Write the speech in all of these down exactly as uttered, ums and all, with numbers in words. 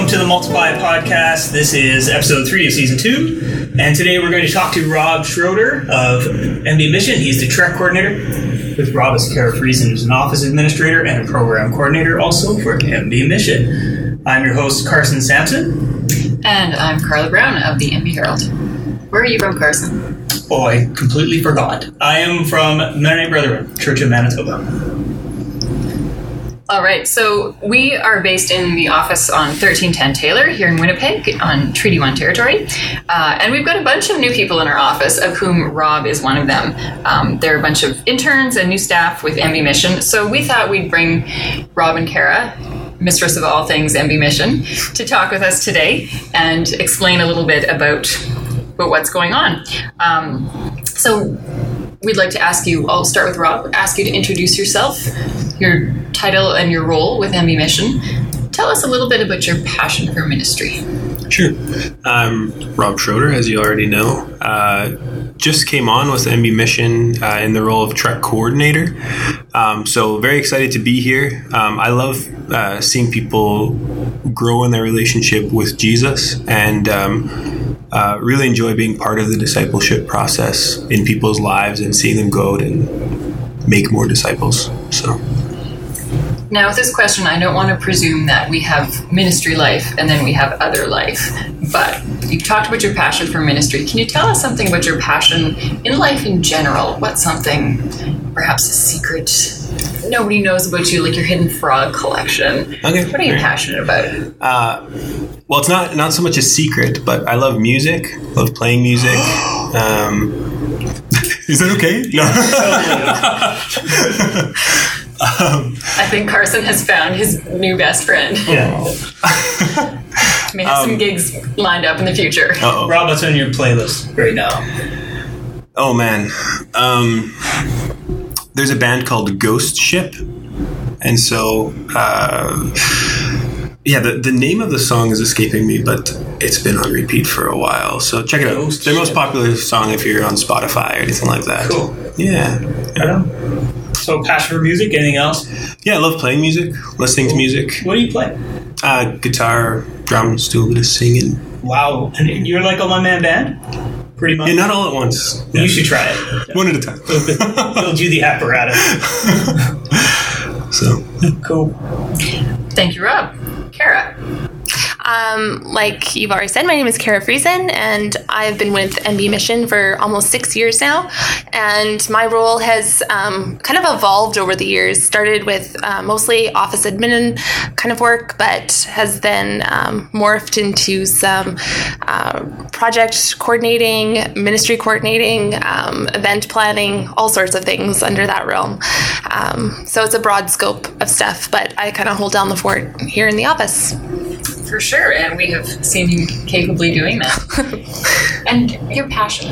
welcome to the Multiply podcast. This is episode three of season two, and today we're going to talk to Rob Schroeder of M B Mission. He's the Trek coordinator. With Rob as Kara Friesen, who's an office administrator and a program coordinator also for M B Mission. I'm your host, Carson Sampson. And I'm Carla Brown of the M B Herald. Where are you from, Carson? Oh, I completely forgot. I am from Mennonite Brethren, Church of Manitoba. All right, so we are based in the office on thirteen ten Taylor here in Winnipeg on Treaty one territory. Uh, and we've got a bunch of new people in our office, of whom Rob is one of them. Um, there are a bunch of interns and new staff with M B Mission. So we thought we'd bring Rob and Kara, mistress of all things M B Mission, to talk with us today and explain a little bit about, about what's going on. Um, so we'd like to ask you, I'll start with Rob, ask you to introduce yourself, your title and your role with M B Mission. Tell us a little bit about your passion for ministry. Sure. I'm Rob Schroeder, as you already know. Uh, just came on with M B Mission uh, in the role of Trek coordinator. Um, so very excited to be here. Um, I love uh, seeing people grow in their relationship with Jesus, and um, uh, really enjoy being part of the discipleship process in people's lives and seeing them go out and make more disciples. So. Now, with this question, I don't want to presume that we have ministry life and then we have other life, but you've talked about your passion for ministry. Can you tell us something about your passion in life in general? What's something, perhaps a secret nobody knows about you, like your hidden frog collection? Okay. What are you passionate about? Uh, well, it's not not so much a secret, but I love music, love playing music. Um, is that okay? No. Um, I think Carson has found his new best friend. Yeah. May have um, some gigs lined up in the future. Uh-oh. Rob, what's on your playlist right now? Oh, man. Um, there's a band called Ghost Ship. And so, uh, yeah, the, the name of the song is escaping me, but it's been on repeat for a while. So check it out. Ghost Their Ship. Most popular song if you're on Spotify or anything like that. Cool. Yeah. yeah. So passion for music, anything else? Yeah, I love playing music, listening cool. to music. What do you play? Uh, guitar, drums, do a bit of singing. Wow. And you're like a one-man band? Pretty much? Yeah, not all at once. You yeah. should try it. One at a time. Build you the apparatus. So, yeah. Cool. Thank you, Rob. Kara. Um, like you've already said, my name is Kara Friesen, and I've been with M B Mission for almost six years now. And my role has um, kind of evolved over the years. Started with uh, mostly office admin kind of work, but has then um, morphed into some uh, project coordinating, ministry coordinating, um, event planning, all sorts of things under that realm. Um, so it's a broad scope of stuff, but I kind of hold down the fort here in the office. For sure, and we have seen you capably doing that. And your passion?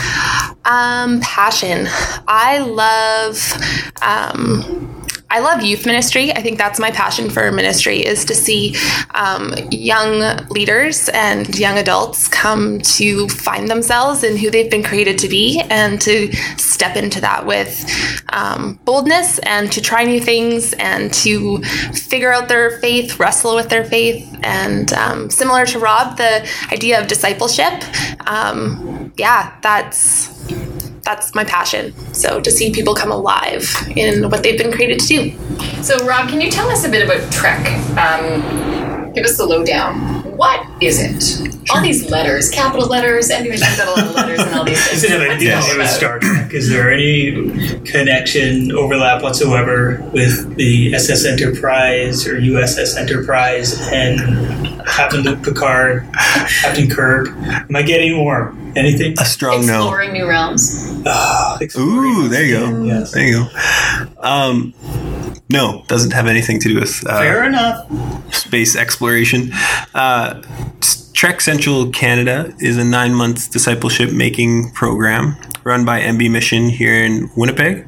Um, passion. I love, um, I love youth ministry. I think that's my passion for ministry, is to see um, young leaders and young adults come to find themselves in who they've been created to be, and to step into that with um, boldness, and to try new things, and to figure out their faith, wrestle with their faith. And um, similar to Rob, the idea of discipleship, um, yeah, that's that's my passion. So to see people come alive in what they've been created to do. So Rob, can you tell us a bit about Trek? Um, give us the lowdown. What is it? Sure. All these letters, capital letters, M B Mission's got a lot of letters and all these things. Is it anything to do with Star Trek? Is there any connection, overlap whatsoever with the S S Enterprise or U S S Enterprise and Captain Luke Picard, Captain Kirk? Am I getting warm? Anything? A strong no. Exploring new realms. Oh, Ooh, there you go. Yes. There you go. Um, no, doesn't have anything to do with uh, fair enough. Space exploration. Uh, Trek Central Canada is a nine-month discipleship-making program run by M B Mission here in Winnipeg.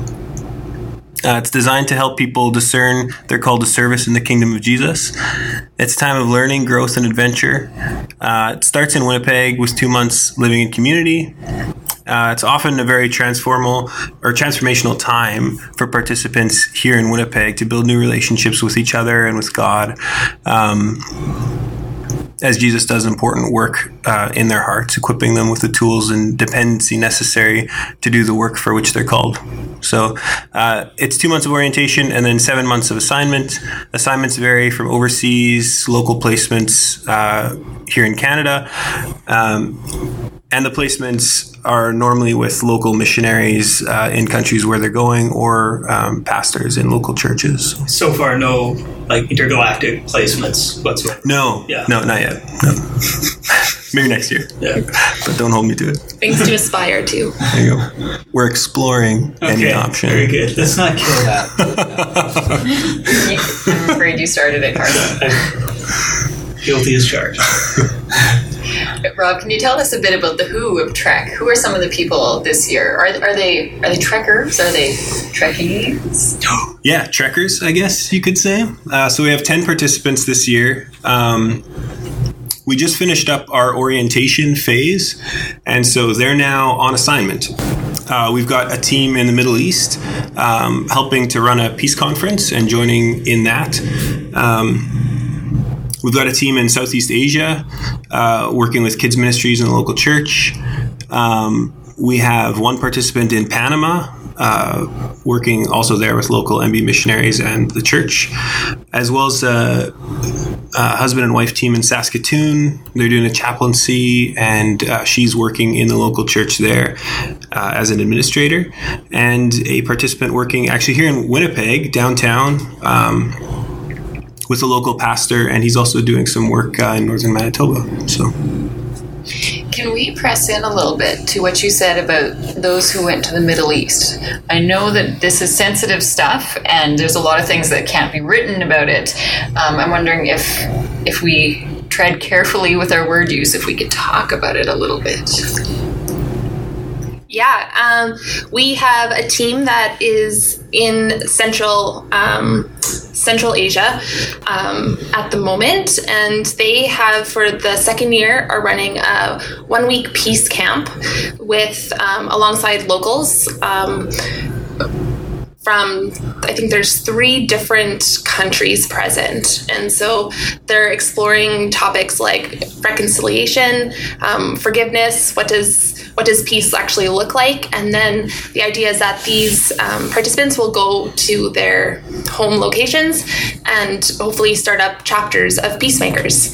Uh, it's designed to help people discern their call to service in the kingdom of Jesus. It's a time of learning, growth, and adventure. Uh, it starts in Winnipeg with two months living in community. Uh, it's often a very transformal or transformational time for participants here in Winnipeg to build new relationships with each other and with God, um, as Jesus does important work uh, in their hearts, equipping them with the tools and dependency necessary to do the work for which they're called. So uh, it's two months of orientation and then seven months of assignment. Assignments vary from overseas, local placements uh, here in Canada. Um, and the placements are normally with local missionaries uh, in countries where they're going, or um, pastors in local churches. So far, no like intergalactic placements whatsoever. No, Yeah. no, not yet. No. Maybe next year. Yeah. But don't hold me to it. Things to aspire to. There you go. We're exploring any Okay, option. very good. Let's not kill that. I'm afraid you started it, Carson. Guilty as charged. Rob, can you tell us a bit about the Who of Trek? Who are some of the people this year? Are, are they are they Trekkers? Are they Trekkies? Yeah, trekkers, I guess you could say. Uh, so we have ten participants this year. Um, we just finished up our orientation phase, and so they're now on assignment. Uh, we've got a team in the Middle East um, helping to run a peace conference and joining in that. Um, We've got a team in Southeast Asia uh, working with kids ministries in the local church. Um, we have one participant in Panama uh, working also there with local M B missionaries and the church, as well as a, a husband and wife team in Saskatoon. They're doing a chaplaincy, and uh, she's working in the local church there uh, as an administrator. And a participant working actually here in Winnipeg, downtown, um, with a local pastor, and he's also doing some work uh, in northern Manitoba. So, Can we press in a little bit to what you said about those who went to the Middle East? I know that this is sensitive stuff, and there's a lot of things that can't be written about it. Um, I'm wondering if if we tread carefully with our word use, if we could talk about it a little bit. Yeah, um, we have a team that is in Central um, Central Asia um, at the moment, and they have, for the second year, are running a one-week peace camp with um, alongside locals. Um, From, I think there's three different countries present. And so they're exploring topics like reconciliation, um, forgiveness, what does what does peace actually look like? And then the idea is that these um, participants will go to their home locations and hopefully start up chapters of peacemakers.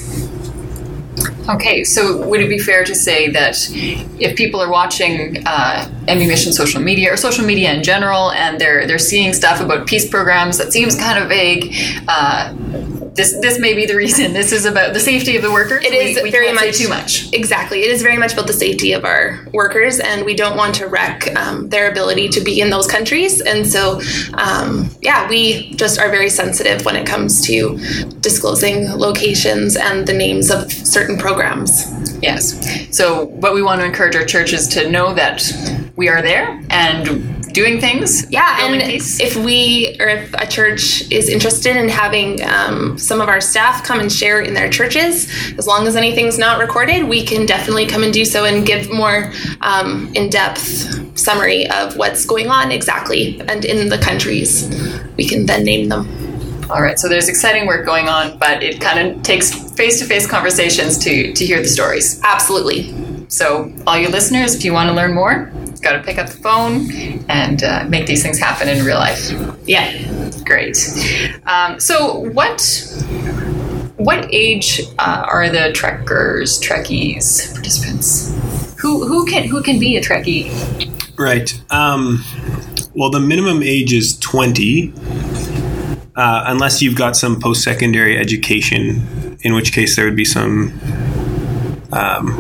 Okay, so would it be fair to say that if people are watching uh, M B Mission social media or social media in general, and they're they're seeing stuff about peace programs that seems kind of vague, uh, this this may be the reason. This is about the safety of the workers. It is we, we very can't much say too much. Exactly, it is very much about the safety of our workers, and we don't want to wreck um, their ability to be in those countries. And so, um, yeah, we just are very sensitive when it comes to disclosing locations and the names of certain programs. Yes. So, but we want to encourage our churches to know that we are there and doing things. Yeah, building and peace. if we or if a church is interested in having um, some of our staff come and share in their churches, as long as anything's not recorded, we can definitely come and do so and give more um, in-depth summary of what's going on exactly, and in the countries, we can then name them. All right, so there's exciting work going on, but it kind of takes face-to-face conversations to, to hear the stories. Absolutely. So all you listeners, if you want to learn more, you've got to pick up the phone and uh, make these things happen in real life. Yeah. Great. Um, so what what age uh, are the trekkers, trekkies, participants? Who who can who can be a trekkie? Right. Um, well, the minimum age is twenty. Uh, unless you've got some post-secondary education, in which case there would be some... Um,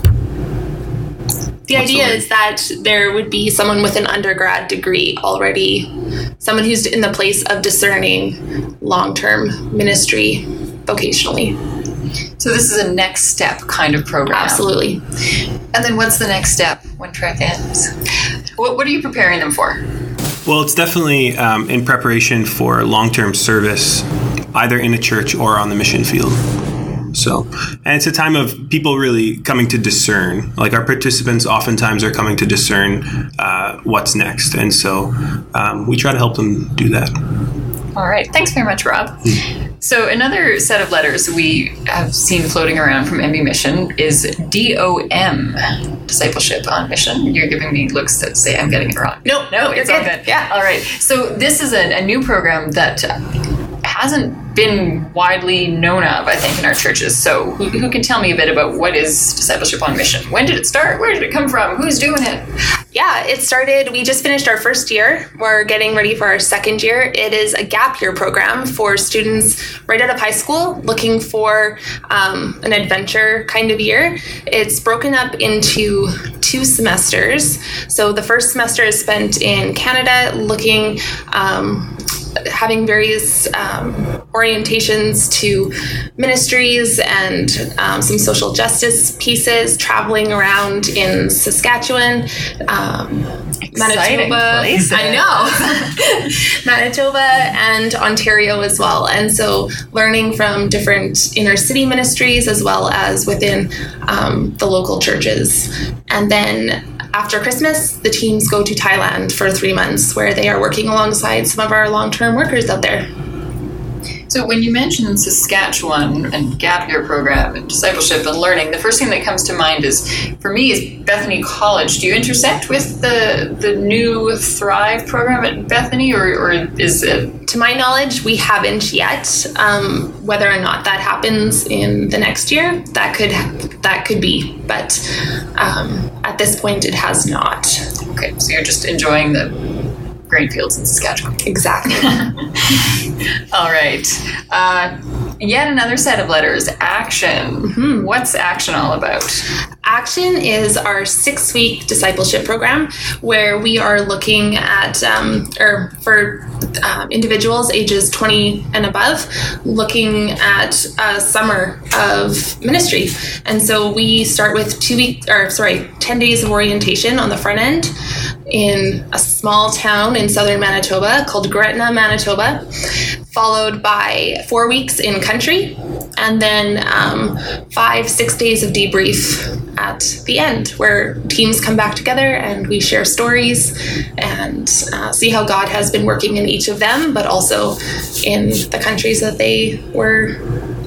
the idea is that there would be someone with an undergrad degree already, someone who's in the place of discerning long-term ministry vocationally. So this is a next step kind of program. Absolutely. And then what's the next step when Trek ends? What, what are you preparing them for? Well, it's definitely um, in preparation for long-term service, either in a church or on the mission field. So, and it's a time of people really coming to discern. Like our participants oftentimes are coming to discern uh, what's next. And so um, we try to help them do that. All right. Thanks very much, Rob. So another set of letters we have seen floating around from M B Mission is D O M, Discipleship on Mission. You're giving me looks that say I'm getting it wrong. No, no, it's all good. good. Yeah. All right. So this is a, a new program that hasn't been widely known of, I think, in our churches. So who, who can tell me a bit about what is Discipleship on Mission? When did it start? Where did it come from? Who's doing it? Yeah, it started, we just finished our first year. We're getting ready for our second year. It is a gap year program for students right out of high school looking for um, an adventure kind of year. It's broken up into two semesters. So the first semester is spent in Canada looking um, having various um, orientations to ministries and um, some social justice pieces, traveling around in Saskatchewan, um, Manitoba. Places. I know. Manitoba and Ontario as well. And so learning from different inner city ministries as well as within um, the local churches. And then after Christmas, the teams go to Thailand for three months where they are working alongside some of our long-term workers out there. So when you mention Saskatchewan and gap year program and discipleship and learning, the first thing that comes to mind is, for me, is Bethany College. Do you intersect with the the new Thrive program at Bethany, or, or is it? To my knowledge, we haven't yet. Um, whether or not that happens in the next year, that could that could be, but um, at this point, it has not. Okay, so you're just enjoying the grain fields in Saskatchewan. Exactly. All right. Uh, yet another set of letters, Action. Mm-hmm. What's Action all about? Action is our six-week discipleship program where we are looking at, um, or for um, individuals ages twenty and above, looking at a summer of ministry. And so we start with two weeks, or sorry, ten days of orientation on the front end in a small town in southern Manitoba called Gretna, Manitoba, followed by four weeks in country, and then um, five, six days of debrief at the end, where teams come back together and we share stories and uh, see how God has been working in each of them, but also in the countries that they were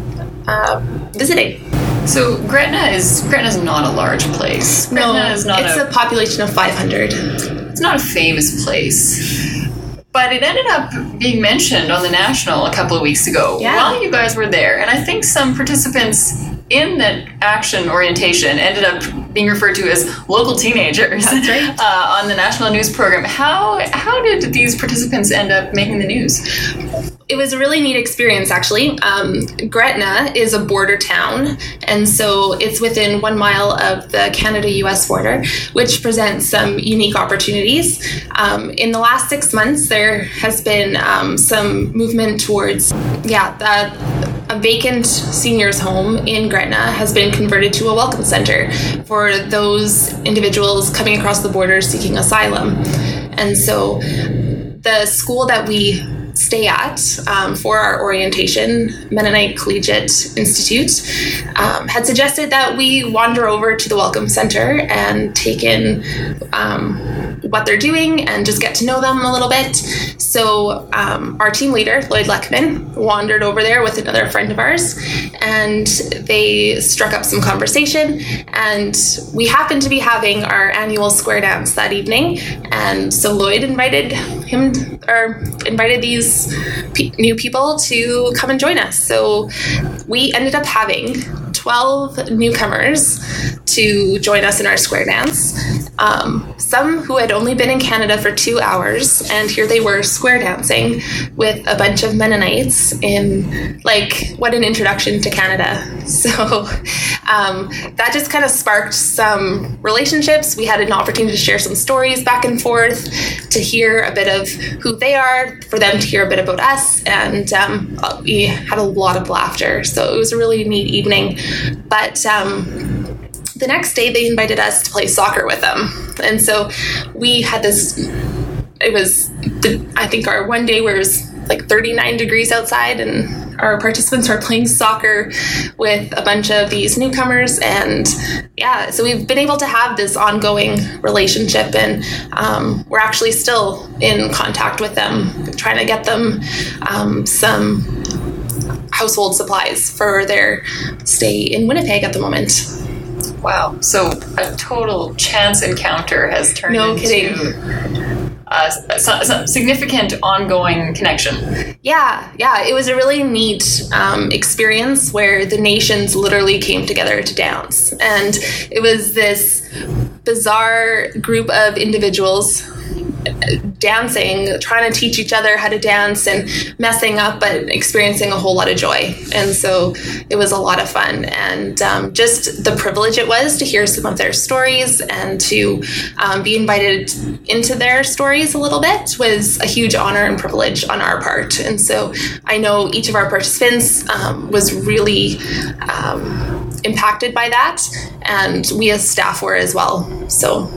uh, visiting. So Gretna is Gretna is not a large place. Gretna No, is not it's a, a population of five hundred. It's not a famous place. But it ended up being mentioned on the National a couple of weeks ago Yeah. while you guys were there. And I think some participants in that Action orientation ended up being referred to as local teenagers. That's right. uh, on the national news program. How how did these participants end up making the news? It was a really neat experience, actually. Um, Gretna is a border town, and so it's within one mile of the Canada-U S border, which presents some unique opportunities. Um, in the last six months, there has been um, some movement towards, yeah, that a vacant seniors home in Gretna has been converted to a welcome center for those individuals coming across the border seeking asylum. And so the school that we stay at um, for our orientation, Mennonite Collegiate Institute, um, had suggested that we wander over to the Welcome Center and take in um, what they're doing and just get to know them a little bit. So um, our team leader, Lloyd Leckman, wandered over there with another friend of ours, and they struck up some conversation, and we happened to be having our annual square dance that evening, and so Lloyd invited him, or invited these P- new people to come and join us. So we ended up having twelve newcomers to join us in our square dance. Um, some who had only been in Canada for two hours, and here they were square dancing with a bunch of Mennonites in, like, what an introduction to Canada. So um, that just kind of sparked some relationships. We had an opportunity to share some stories back and forth, to hear a bit of who they are, for them to hear a bit about us, and um, we had a lot of laughter. So it was a really neat evening. But um, the next day, they invited us to play soccer with them. And so we had this, it was, the, I think our one day where it was like thirty-nine degrees outside, and our participants are playing soccer with a bunch of these newcomers, and yeah, so we've been able to have this ongoing relationship, and um, we're actually still in contact with them, trying to get them um, some household supplies for their stay in Winnipeg at the moment. Wow. So a total chance encounter has turned No into kidding. A, a, a significant ongoing connection. Yeah, yeah. It was a really neat um, experience where the nations literally came together to dance. And it was this bizarre group of individuals dancing, trying to teach each other how to dance and messing up, but experiencing a whole lot of joy. And so it was a lot of fun. And um, just the privilege it was to hear some of their stories and to um, be invited into their stories a little bit was a huge honor and privilege on our part. And so I know each of our participants um, was really um, impacted by that, and we as staff were as well. So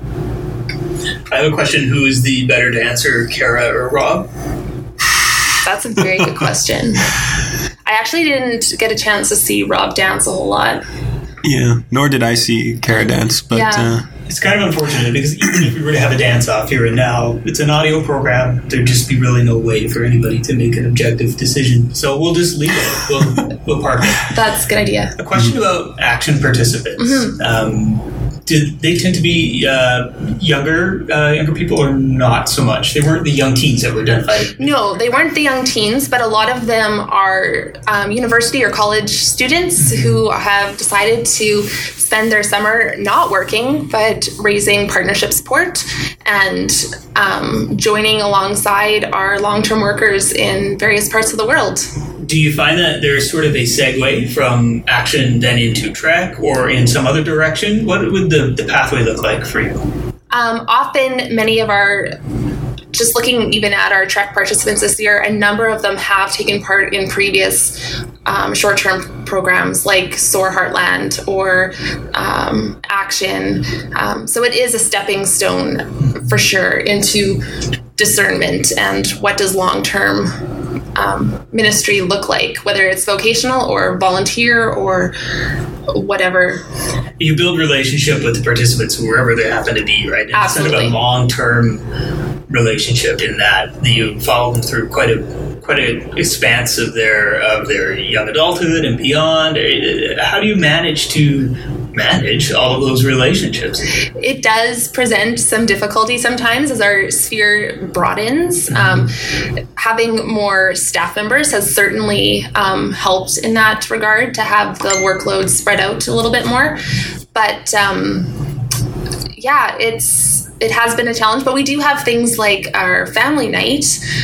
I have a question. Who is the better dancer, Kara or Rob? that's a very good question. I actually didn't get a chance to see Rob dance a whole lot. Yeah, nor did I see Kara dance, but Yeah. uh, It's kind of unfortunate because even if we were to have a dance-off here and now, it's an audio program. There'd just be really no way for anybody to make an objective decision. So we'll just leave it. We'll, we'll park it. That's a good idea. A question about action participants. Mm-hmm. Um, did they tend to be uh, younger, uh, younger people, or not so much? They weren't the young teens that were identified. No, they weren't the young teens, but a lot of them are um, university or college students who have decided to spend their summer not working, but raising partnership support and um, joining alongside our long-term workers in various parts of the world. Do you find that there's sort of a segue from action then into Trek or in some other direction? What would the, the pathway look like for you? Um, often, many of our, just looking even at our Trek participants this year, a number of them have taken part in previous um, short-term programs like SOAR Heartland or um, Action. Um, so it is a stepping stone for sure into discernment and what does long-term um, ministry look like, whether it's vocational or volunteer or whatever. You build relationship with the participants wherever they happen to be, right? And Absolutely. It's sort of a long-term relationship in that you follow them through quite a quite an expanse of their of their young adulthood and beyond. How do you manage to manage all of those relationships? It does present some difficulty sometimes as our sphere broadens. Um, having more staff members has certainly um, helped in that regard to have the workload spread out a little bit more. But um, yeah, it's it has been a challenge, but we do have things like our family night.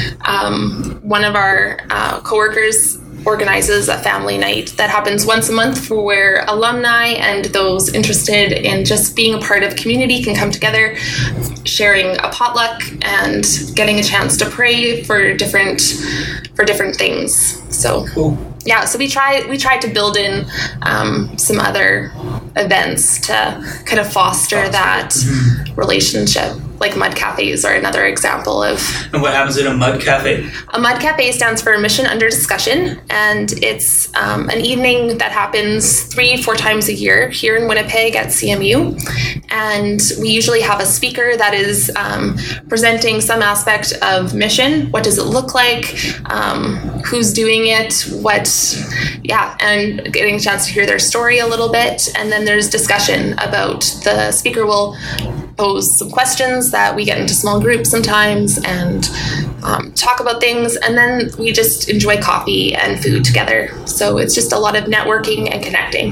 Um, one of our uh, coworkers organizes a family night that happens once a month for where alumni and those interested in just being a part of community can come together, sharing a potluck and getting a chance to pray for different for different things. So Cool. yeah, so we try we try to build in um, some other events to kind of foster that relationship. Like Mud Cafes are another example of. And what happens at a Mud Cafe? A Mud Cafe stands for Mission Under Discussion, and it's um, an evening that happens three, four times a year here in Winnipeg at C M U. And we usually have a speaker that is um, presenting some aspect of mission. What does it look like? Um, who's doing it? What, yeah, and getting a chance to hear their story a little bit. And then there's discussion about, the speaker will pose some questions that we get into small groups sometimes and um, talk about things, and then we just enjoy coffee and food together. So it's just a lot of networking and connecting.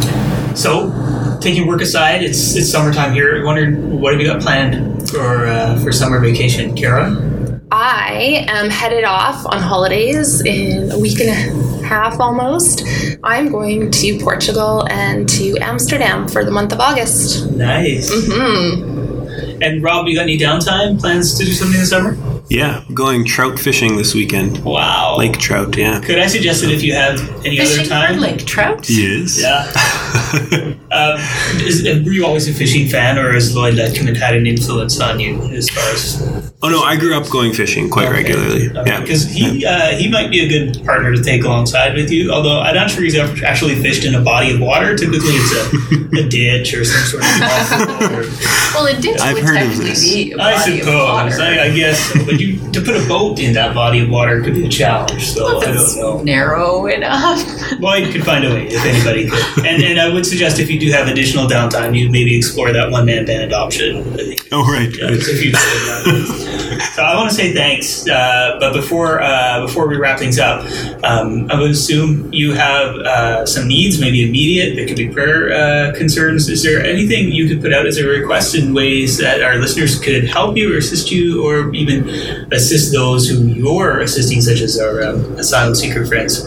So, taking work aside, it's it's summertime here. I wondered, what have you got planned for uh, for summer vacation, Kara? I am headed off on holidays in a week and a half almost. I'm going to Portugal and to Amsterdam for the month of August. Nice. Hmm. And Rob, you got any downtime plans to do something this summer? yeah, going trout fishing this weekend. Wow. Lake trout, yeah. Could I suggest that if you have any Fishing other time? for lake trout? Yes. Yeah. Um, is, were you always a fishing fan, or has Lloyd Letkeman had an influence on you as far as? Oh no, I grew up going fishing quite okay. regularly. Okay. Yeah, because he uh, he might be a good partner to take alongside with you. Although I'm not sure he's ever actually fished in a body of water. Typically, it's a, a ditch or some sort of. Or, well, a ditch I've would heard technically of this. be a I body suppose. of water. I, I guess, so. But you to put a boat in that body of water could be a challenge. So well, I don't know. Narrow enough. Lloyd could find a way if anybody could. And and I would suggest if you do have additional downtime, you maybe explore that one man band option. I think. Oh right. Yeah, it's a few So I want to say thanks, uh, but before uh, before we wrap things up, um, I would assume you have uh, some needs, maybe immediate. There could be prayer uh, concerns. Is there anything you could put out as a request in ways that our listeners could help you or assist you, or even assist those who you're assisting, such as our um, asylum seeker friends?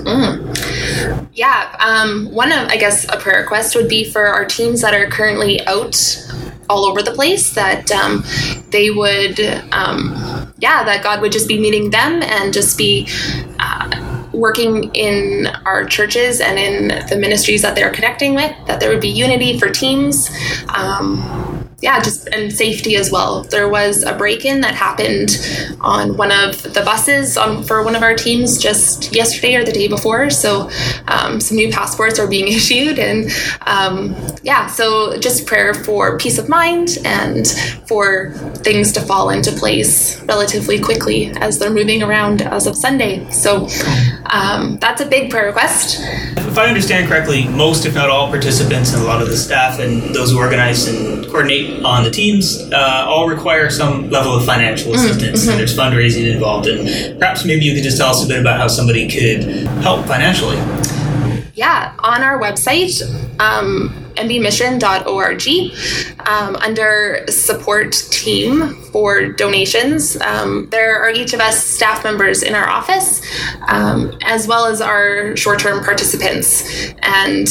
Mm. Yeah, um, one of I guess a prayer request would be for our teams that are currently out all over the place, that um, they would, um, yeah, that God would just be meeting them and just be uh, working in our churches and in the ministries that they're connecting with, that there would be unity for teams. Um, yeah, just and safety as well. There was a break-in that happened on one of the buses on for one of our teams just yesterday or the day before. So um, some new passports are being issued, and um, yeah, so just prayer for peace of mind and for things to fall into place relatively quickly as they're moving around as of Sunday. So um, that's a big prayer request. If I understand correctly, most, if not all, participants and a lot of the staff and those who organize and coordinate on the teams uh, all require some level of financial assistance, mm-hmm. and there's fundraising involved. And perhaps maybe you could just tell us a bit about how somebody could help financially. Yeah, on our website, um, m b mission dot org, um, under support team for donations, um, there are each of us staff members in our office, um, as well as our short-term participants. And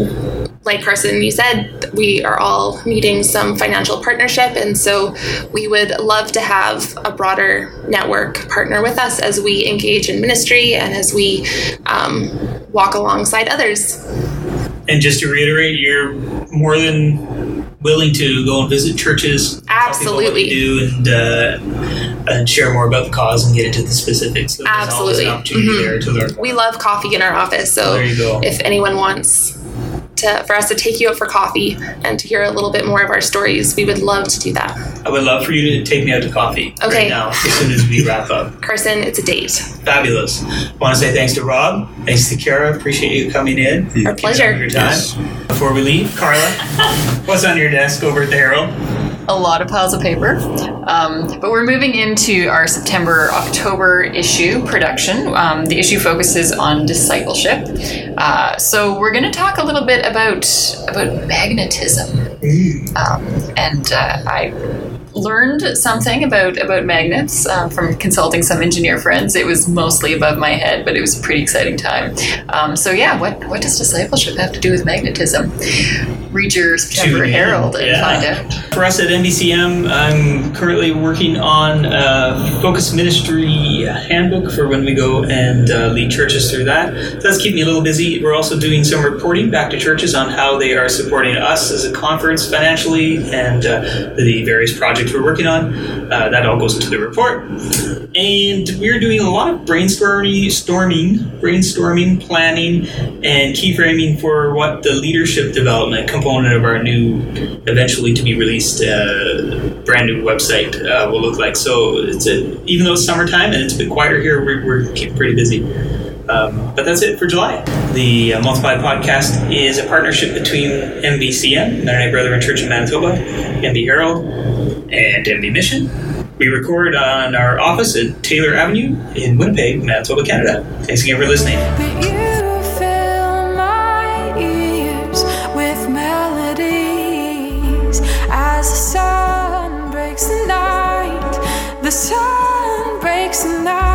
like Carson, you said, we are all needing some financial partnership, and so we would love to have a broader network partner with us as we engage in ministry and as we um, walk alongside others. And just to reiterate, you're more than willing to go and visit churches, absolutely, tell people what you do, and uh, and share more about the cause and get into the specifics. So there's absolutely, always an opportunity mm-hmm. there to learn more. We love coffee in our office, so there you go. If anyone wants to, for us to take you out for coffee and to hear a little bit more of our stories, we would love to do that. I would love for you to take me out to coffee okay. right now, as soon as we wrap up. Carson, it's a date. Fabulous. I want to say thanks to Rob. Thanks to Kara. Appreciate you coming in. Our pleasure. Your time. Yes. Before we leave, Carla, what's on your desk over at the Herald? A lot of piles of paper. Um, but we're moving into our September-October issue production. Um, the issue focuses on discipleship. Uh, so we're going to talk a little bit about about magnetism. Mm. Um, and uh, I learned something about, about magnets uh, from consulting some engineer friends. It was mostly above my head, but it was a pretty exciting time. Um, so yeah, what, what does discipleship have to do with magnetism? Read your September Herald and yeah. find out. For us at N B C M, I'm currently working on a Focus Ministry handbook for when we go and uh, lead churches through that. So that's keeping me a little busy. We're also doing some reporting back to churches on how they are supporting us as a conference financially and uh, the various projects we're working on. Uh, that all goes into the report. And we're doing a lot of brainstorming, storming, brainstorming, planning, and key framing for what the leadership development component of our new, eventually to be released, uh, brand new website uh, will look like. So it's a, even though it's summertime and it's a bit quieter here, we're, we're keeping pretty busy. Um, but that's it for July. The uh, Multiply podcast is a partnership between M B C M, Mennonite Brethren Church in Manitoba, M B Herald, and M B Mission. We record on our office at Taylor Avenue in Winnipeg, Manitoba, Canada. Thanks again for listening. As the sun breaks the night, the sun breaks the night.